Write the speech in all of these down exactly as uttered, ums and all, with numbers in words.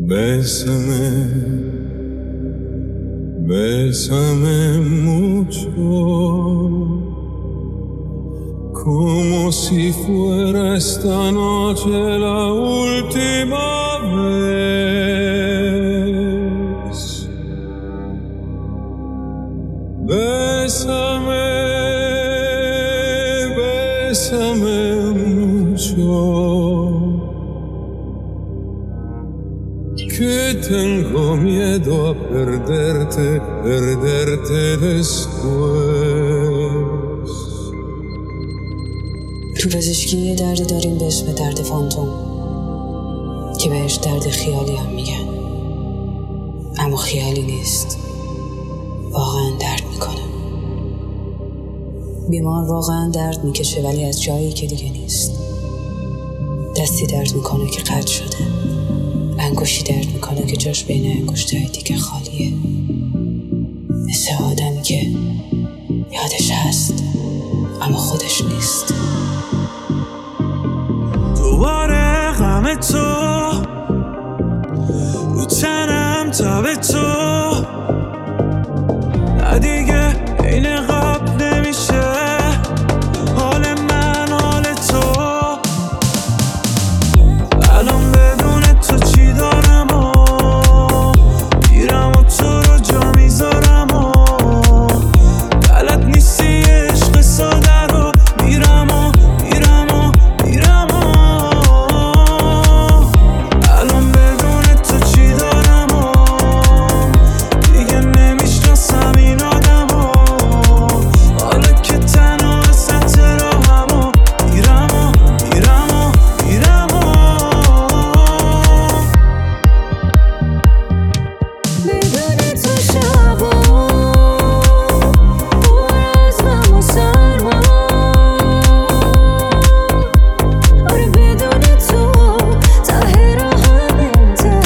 Bésame, bésame mucho, como si fuera esta noche la última vez. Bésame, bésame mucho, que tengo miedo a perderte, perderte después. تو پزشکی یه دردی داریم به اسم درد فانتوم که بهش درد خیالی هم میگن، اما خیالی نیست، واقعا درد میکنه. بیمار واقعا درد میکشه ولی از جایی که دیگه نیست. دستی درد میکنه که قطع شده، انگشتی درد میکنه که جاش بین انگشتای دیگه خالیه، مثل آدمی که یادش هست اما خودش نیست. دوباره غم تو رو تنم تب تو، نه دیگه این قبل نمیشه حال من حال تو. الان بدون تو چی دارم و میرم و تو رو جا میذارم و بلد نیستی عشق ساده رو میرم و میرم و میرم و الان بدون تو چی دارم و دیگه نمیشناسم این آدم و حالا که تنها وسط راهم و میرم و میرم و میرم و بدون تو شب و پر از غم و سرما، آره بدون تو ته راهم ته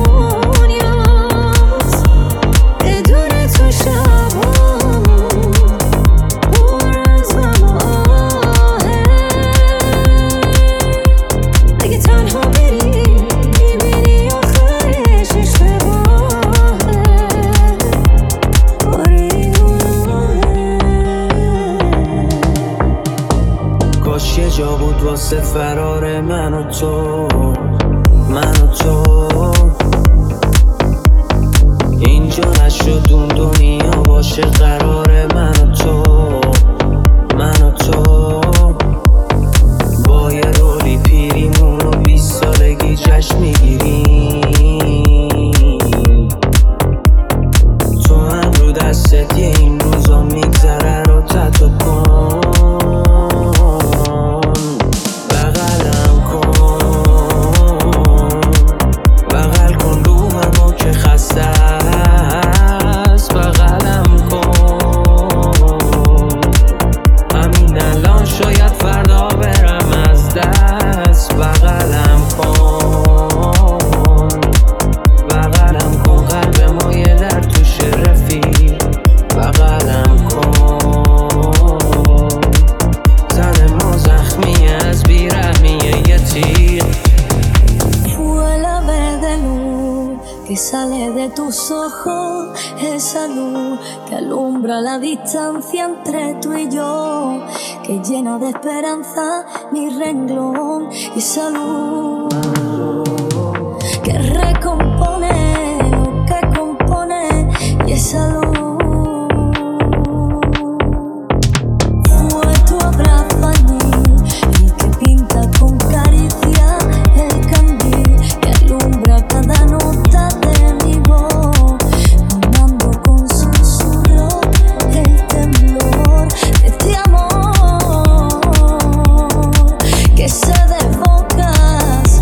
دنیاست. بدون تو شب و پر از غم و آهه، اگه تنها بری میبینی آخرش اشتباهه. آره این کاش یه جا بود واسه فرار من و تو، من و تو. اینجا نشد اون دنیا باشه قرار من و تو، من و تو. با یه رولی پیریمون رو بیست سالگی جشن میگیریم. تو هم رو دستت یه این روزا میگذره رو تتو کن، بغلم کن، بغل کن روحمو که خسته است، بغلم کن. همین الان شاید فردا برم از دست، بغلم کن، بغلم کن. قلب ما یه در توش رفیق، بغلم کن. تن ما زخمی از بیرحمیه یه تیر. fue la vez de luz que sale de tus ojos, esa luz que alumbra la distancia entre tú y yo, que llena de esperanza mi renglón, y esa luz que recompone lo que compone, y esa luz fue tu abrazo allí, el que pinta con caricia el candil que alumbra cada nota de mi voz, formando con susurro el temblor de este amor que se desboca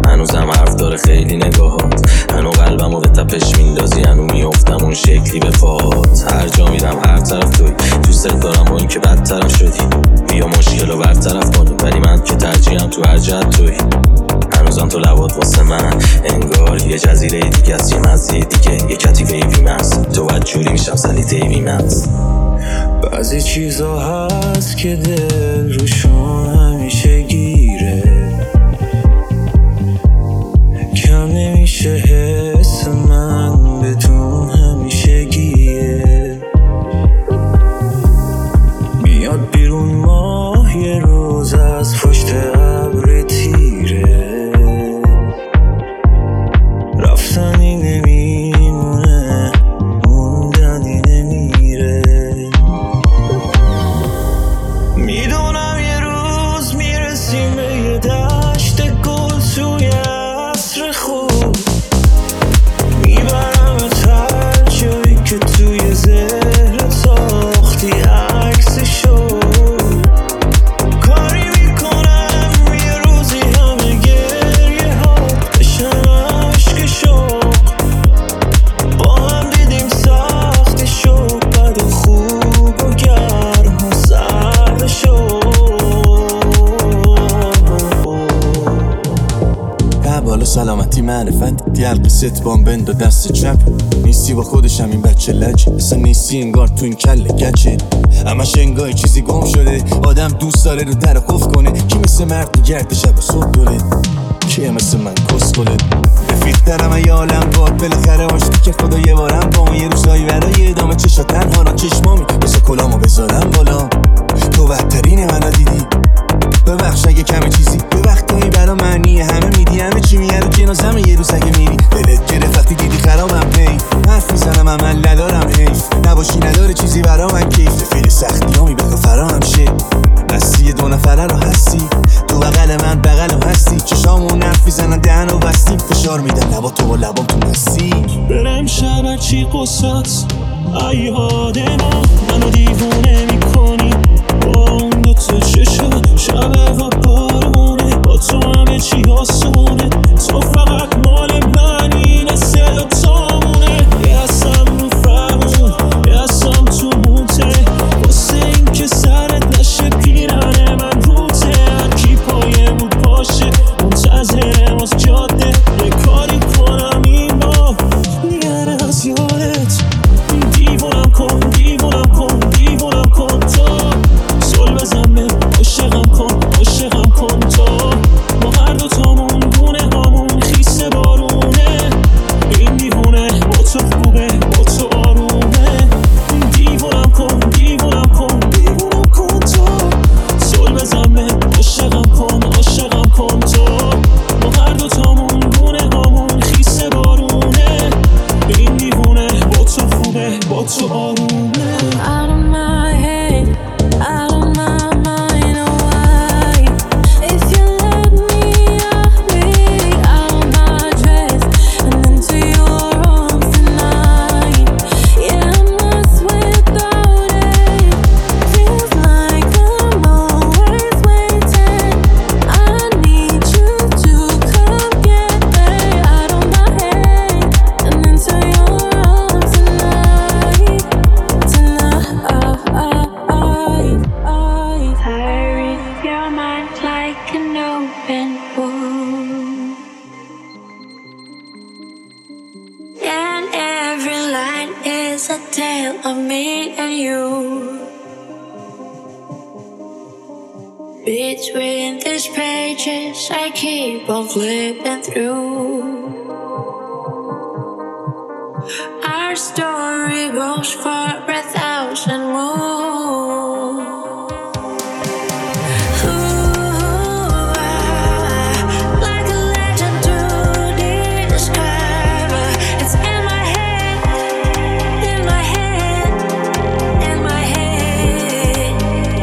هنوزم حرف داره خیلی نگاهات، هنو قلبمو به تپش میندازی، هنو میافتم اون شکلی به پاهات. هر جا میرم هر طرف توی، دوست دارم با این که بدطرف شدی، بیا مشکلو برطرف کنی، ولی من که ترجیحم تو هر جهت توی. هنوزم تو لبات واسه من انگار یه جزیره دیگه است، یه مزه دیگه، یه کتیفه ایوی مست، تو باید جوری میشم سلیته ایوی مست. بعضی چیزا هست که دل روشون همیشه گیره، کم نمیشه حس من بدون همیشه گیره. میاد بیرون ماه یه روز از پشت ابر تیره، رفتنی نمیمونه موندنی نمیره. میدونم یه روز میرسیم به یه دشت گل توی عصر خوب، میبرمت هر جایی که توی ذهن ساختی عکسشو. کاری میکنم یه روزی همه گریه ها بشن عشق شوق، با هم دیدیم سخت شوق، بد و خوب و گرم و سرد شوق. بالا سلامتی معرفت دیال قصت بام بند و دست چپ، نیستی با خودشم این بچه لجه، اصلا نیستی انگار تو این کل گچه، همش انگار چیزی گم شده، آدم دوست داره رو در قفل کنه، کی مثل مرد نگرد شب و صبح دوله، کیه مثل من کس کنه. رفیق درم ای عالم باد بالاخره آشتی که خدا یه بارم با یه روزایی برای ادامه چشا تنها را چشمامی بسه کلامو بذارم بالا. تو بدترین منو دیدی، ببخش اگه کمه چیزی، به وقتایی برا معنی همه میدی، همه چی میاد و جنازمه یه روز اگه میری دلت گرفت وقتی دیدی خرابم هی، حرف میزنم عمل ندارم حیف، نباشی نداره چیزی برا من کیف، فیل سختی ها میبخوا فراهم شه، هستی دو نفره رو هستی، تو بغل من بغل هستی، چشامون حرف میزنن دهن و بستی، فشار میدن لبا تو با لبام تو مستی. برم شب چی قصص ای یاد ما، منو دیوونه میکنی با اون دوتا چشم، شب و بارونه با تو همه چی آسونه، تو فقط مال منی نسل و تامونه، یه هستم رو فرمون یه هستم تو موته، واسه این که سرت نشه پیرانه من روته، هرکی پایه بود باشه منتظرم از جاده، یه کاری کنم این با میگره از یادت، دیوونم کن دیوونم کن دیوونم کن، تو سل بزن به عاشقم کن عاشقم کن، تو ما هر دو تامون گونه هامون خیس بارونه، این دیوونه با تو خوبه با تو آرومه، دیوونم کن دیوونم کن دیوونم کن، تو سل بزن به عاشقم کن عاشقم کن، تو ما هر دو تامون گونه هامون خیس بارونه، این دیوونه با تو خوبه با تو آرومه. Out of my head, out of my mind, oh why? If you let me, I'll be out of my dress and into your arms tonight. Yeah, I'm lost without it. Feels like I'm always waiting. I need you to come get me out of my head and into your arms tonight. I read your mind like an open book, and every line is a tale of me and you. Between these pages I keep on flipping through. Our story goes for a thousand moons. Ooh, like a legend to describe. It's in my head, in my head, in my head.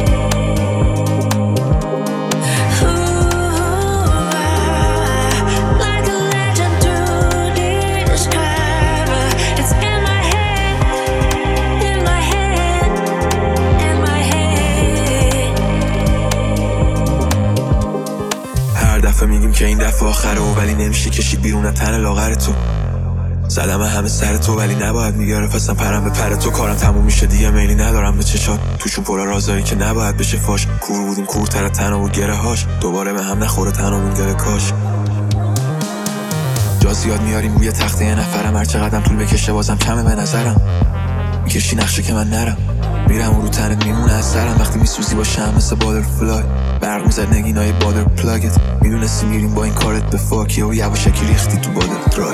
Ooh, like a legend to describe. It's in my head, in my head. این دفعه آخره و ولی نمیشه کشید بیرون از تن لاغر تو. زدم همه سر تو ولی نباید میگرفتم پرم به پر تو. کارم تموم میشه دیگه میلی ندارم به چشات، توشون پر رازایی که نباید بشه فاش. کور بودیم کورتر از تنها و گره هاش، دوباره به هم نخوره تنمون گره کاش. جا زیاد میاریم روی تخته یه نفرم، هر چقدرم طول بکشه بازم کمه به نظرم. میکشی نقشه که من نرم، میرم و رو تنت میمونه از سرم. وقتی میسوزی با شم مثل بادر فلای، برق میزد نگینای بادر پلاگت. میدونستی میریم با این کارت به فاکیه و یواشکی ریختی تو بادر درای.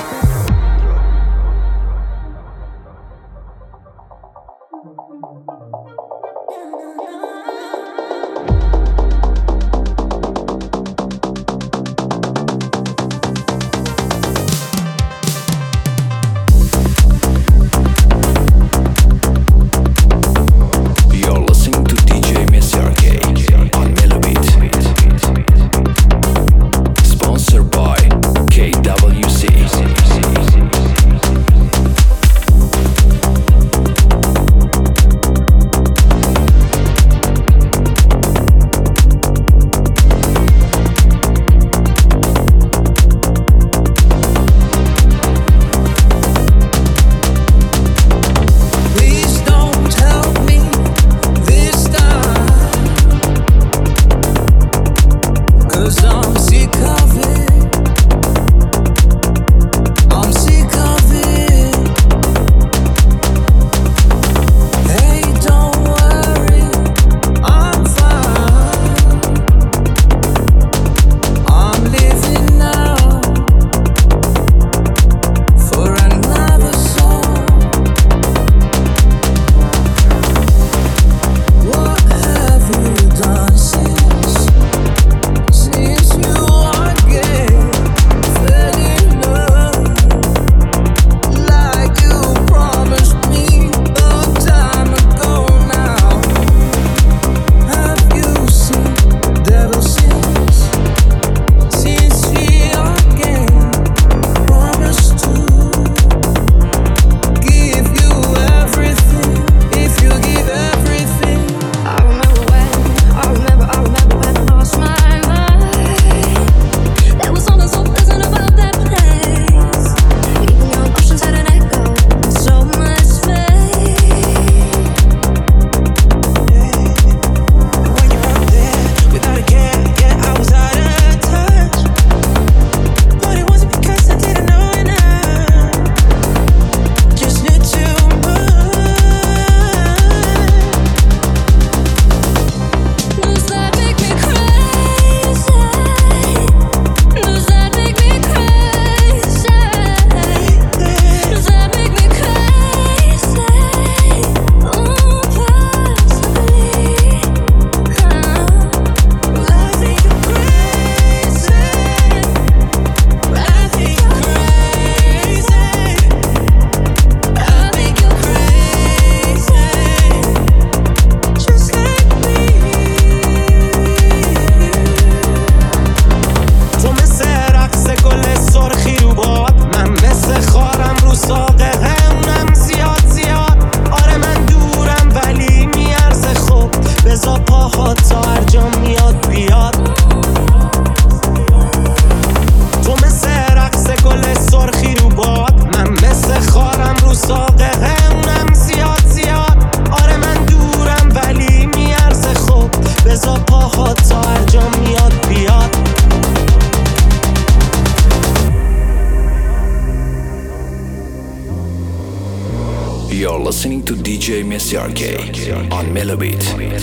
You're listening to دی جی Messiar K on Melobit.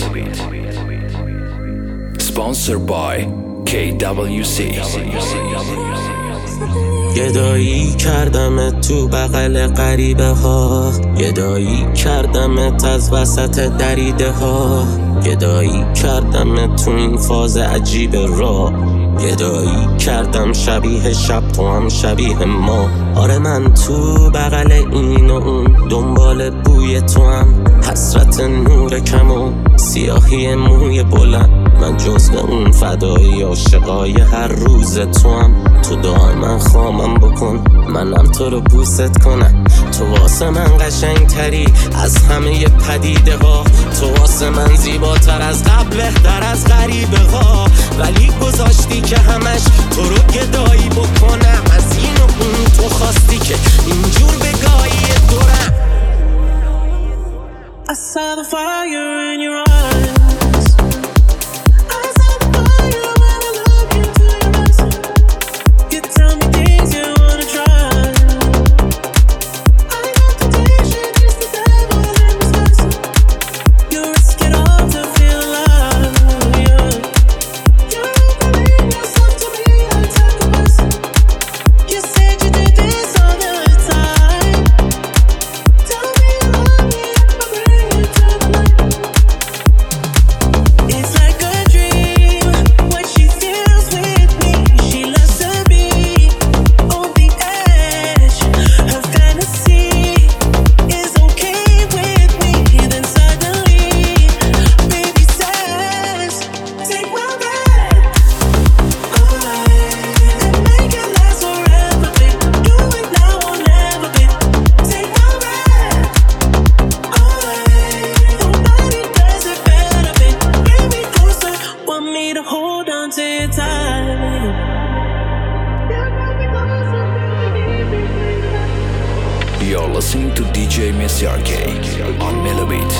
Sponsored by کی دبلیو سی. گدایی کردمت تو بغل غریبه ها، گدایی کردمت از وسط دریده ها، گدایی کردمت تو این فاز عجیب را، گدایی کردم شبیه شب تو هم شبیه ما. آره من تو بغل این و اون دنبال بوی تو هم، حسرت نور کم و سیاهی موی بلند. من جزء اون فدایی عاشقای هر روز تو هم. تو دعای من خامم بکن منم تو رو بوست کنم. تو واسه من قشنگ تری از همه پدیده ها. تو واسه من زیباتر از قبل بهتر از غریبه ها. ولی گذاشتی که همش تو رو گدایی بکنم. از این و اون تو خواستی که اینجور بگاهی دورم. I saw the fire in your eyes. I saw the fire when I look into your eyes. You tell me things you wanna try. I got the temptation, it's the devil in disguise. You risk it all to feel alive, yeah. You're opening yourself to me like sacrifice. You said you did this all the time. Tell me you love me if I bring you to the light. It's like a dream when she feels with me. She loves to be on the edge. Her fantasy is okay with me. Then suddenly, baby says, take my breath away and make it last forever, babe. Do it now or never, babe. Take my breath away. Nobody does it better, babe. Bring me closer, want me to hold on to you tight. Yeah, bring me closer, baby, baby. You're listening to D J Mesiarke on Melobit.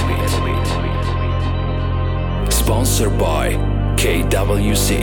Sponsored by K W C.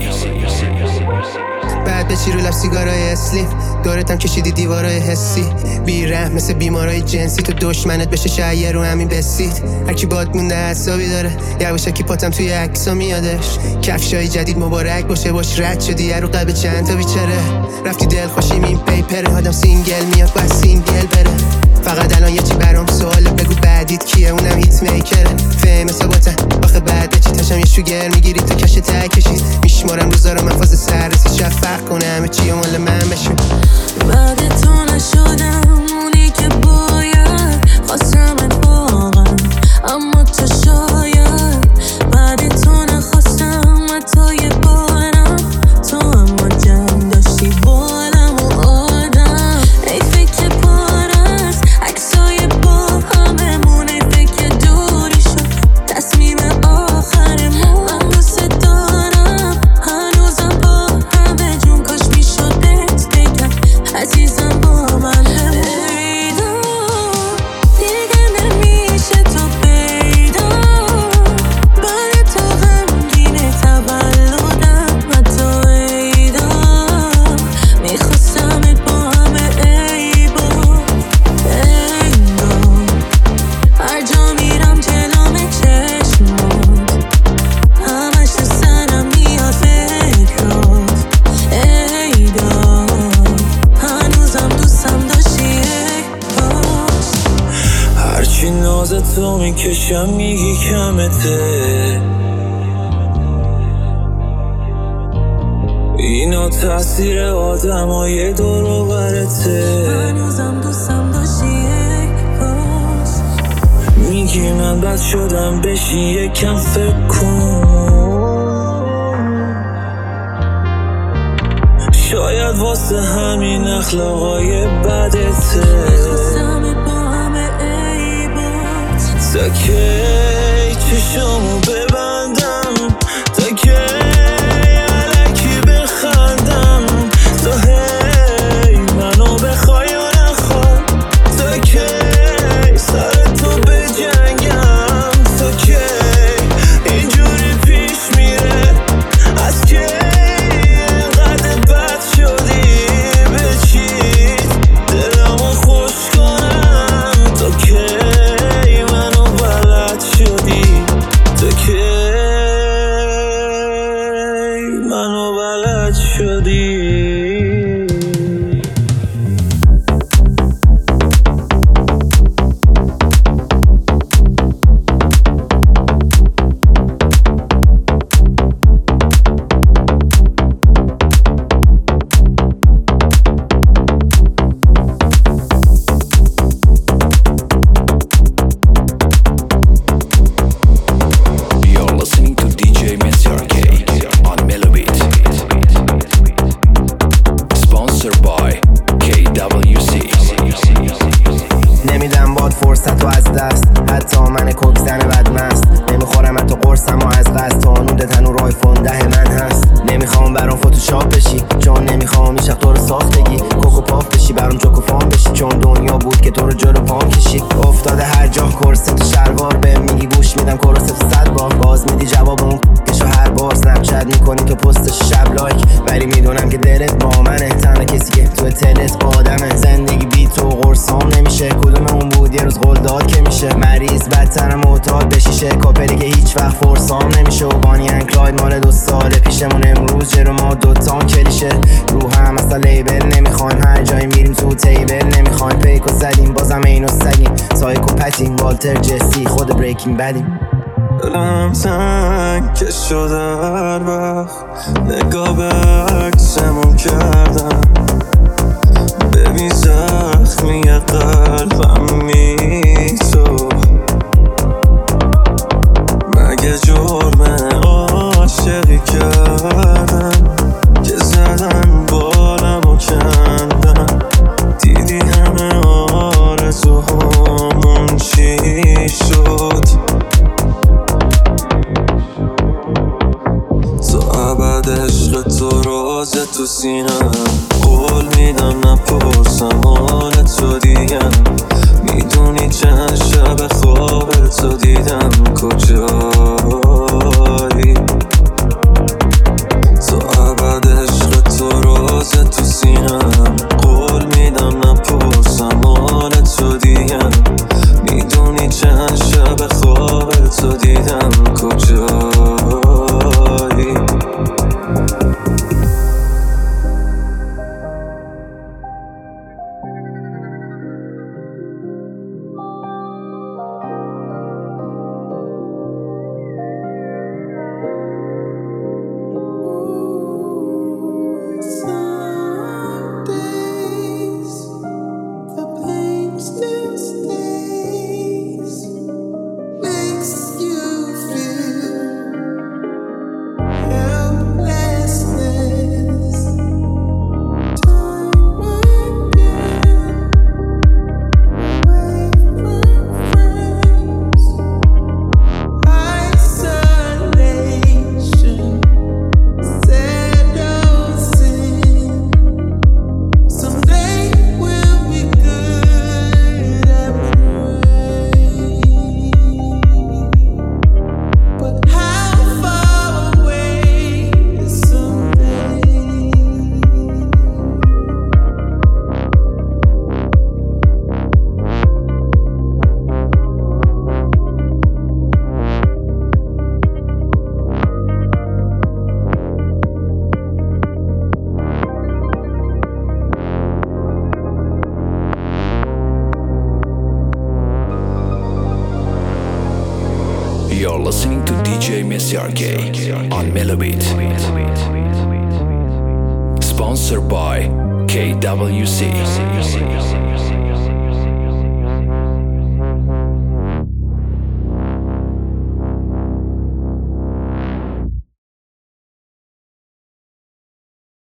بعد بچی رو لب سیگارای اسلیم دورتم کشیدی دیوارای حسی بیرحم مثل بیمارای جنسی تو دشمنت بشه شاید رو همین بسید هرکی باد مونده حسابی داره یواشکی پاتم توی عکسا میادش کفشای جدید مبارک باشه باش رد شدی رو قلب چند تا بیچاره رفتی دل خوشیم این پیپره آدم سینگل میاد باید سینگل بره فقط الان یه چی برام سواله بگو بعدیت کیه اونم هیت میکره فهم ثباتن آخه بعد چی تاشم یه شوگر میگیری تو کش ته کشید میشمارم روزا رو من فاز سررسی شفق کنه همه چی مال من بشون بعد تو نشدم اونی که باید خواستمت واقعا اما تو شاید بعد تو نخواستم حتی یه بارم تو اما جنگ داشتی بالم و آدم ای فکر پر از عکسای با هممون ای فکر دوری شد تصمیم آخرمون من دوست دارم هنوزم با همه جون کاش میشد بهت بگم عزیزم با من پیدا دیگه نمیشه تو پیدا برای تو غمگین تولدم حتی ایدا میخواستمت با همه عیبا ایدا هر جا میرم جلوم چشمات همش تو سرم میاد فکرات ایدا هنوزم دوستم داشتی ای باش هرچی نازت تو میکشم میگی کمته اینا تاثیر آدمای دور و برته هنوزم دوستم داشتی ای باش میگی من بد شدم بشی یکم فکر کن شاید واسه همین اخلاقای بدته میخواستمت با همه عیبات تا کی چشامو ببندم تا کی الکی بخندم تا هی منو بخوای و نخوای تا کی سر تو بجنگم تا کی اینجوری پیش میره از کی اینقدر بد شدی به چیز دلمو خوش کنم تا کی منو بلد شدی تا کی by کی دبلیو سی. نمیدم باد فرصت و از دست، حتی من کوکزن بدمست. نمیخورم حتی قرصم و از قصد، تا نود تنور آیفون ده من هست. نمیخوام برام فوتوشاپ بشی، چون نمیخوام ایش تو رو ساختگی. کوکو پاف بشی برام جوکو فام بشی، چون دنیا بود که تو رو جلو پام کشی. افتاده هر جا کرست تو شلوار، به میگی گوش میدم کرست تو صد بار. باز میدی جواب اون کشو هر بار سنپ چت میکنی تو پستش شب لایک. ولی میدونم که دلت با منه، تنها کسی که تو تلت آدمه. زندگی بی تو قرصام نمیشه، کدوم اون بود یه روز قول داد که میشه. مریض بدترم معتاد بشیشه، کاپلی که هیچ وقت فرسام نمیشه. و بانی ان کلاید مال دو سال پیشمون، امروز جلو ما دوتان کلیشه. رو هم اصلا لیبل نمیخوایم، هر جایی میریم تو تیبل نمیخوایم. پیکو زدیم بازم اینو سگیم، سایکو پتیم والتر جسی خود بریکینگ بدیم. دلم تنگ که شده هر وقت نگاه به عکسمون کردم. ببین زخمی قلبم می تو، مگه جرم عاشقی کردم که زدن بالم و کندن. دیدی همه آرزوهامون چی شد. تو ابد عشق تو راز تو سینم، قول میدم نپرسم حال تو دیگم. میدونی چند شب خواب تو دیدم کجایی. تو ابد عشق تو راز تو سینم، قول میدم نپرسم حال تو دیگم. میدونی چند شب خواب تو دیدم کجایی. You're listening to دی جی Messiar K on Melobit. Sponsored by کی دبلیو سی.